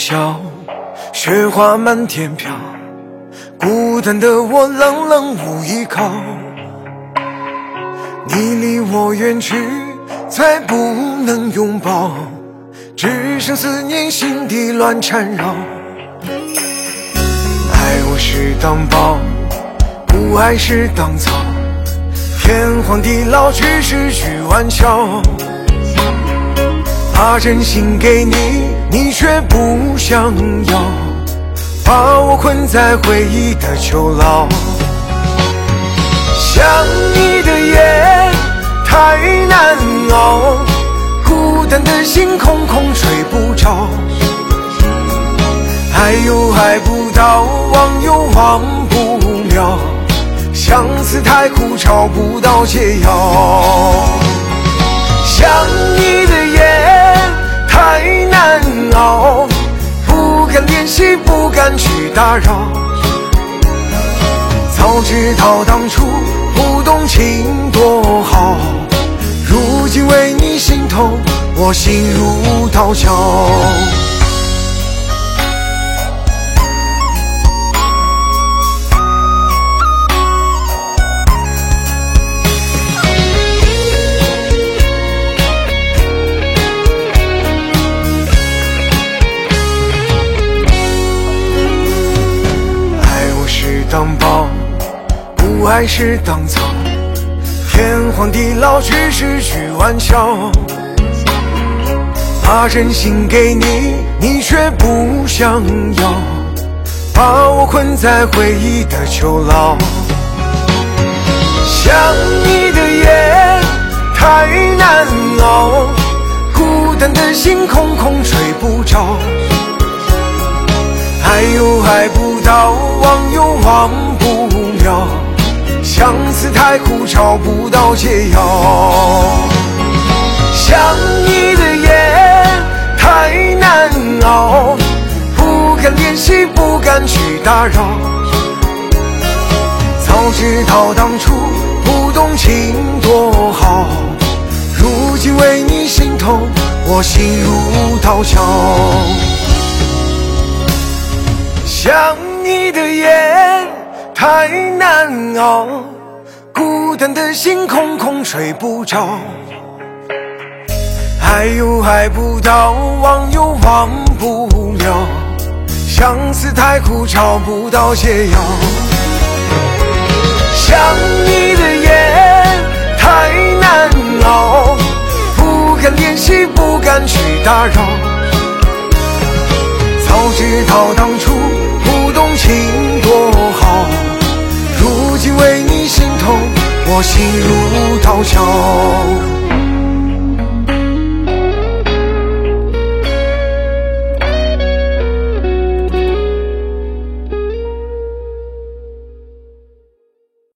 笑，雪花满天飘，孤单的我冷冷无依靠。你离我远去，再不能拥抱，只剩思念心底乱缠绕。爱我是当宝，不爱是当草，天荒地老只是句玩笑。把真心给你，你却不想要，把我困在回忆的囚牢。想你的夜太难熬，孤单的心空空睡不着。爱又爱不到，忘又忘不了，相思太苦找不到解药。想你的夜太难熬，不敢联系，不敢去打扰。早知道当初不懂情多好，如今为你心痛，我心如刀绞。当宝，不爱是当草，天荒地老只是句玩笑。把真心给你，你却不想要，把我困在回忆的囚牢。想你的夜太难熬，孤单的心空空睡不着。爱又爱不到，忘又忘不了，相思太苦找不到解药。想你的夜太难熬，不敢联系，不敢去打扰。早知道当初不懂情多好，如今为你心痛，我心如刀绞。想你的夜太难熬，孤单的心空空睡不着。爱又爱不到，忘又忘不了，相思太苦找不到解药。想你的夜太难熬，不敢联系，不敢去打扰。早知道当初不懂情多好，如今为你心痛，我心如刀绞。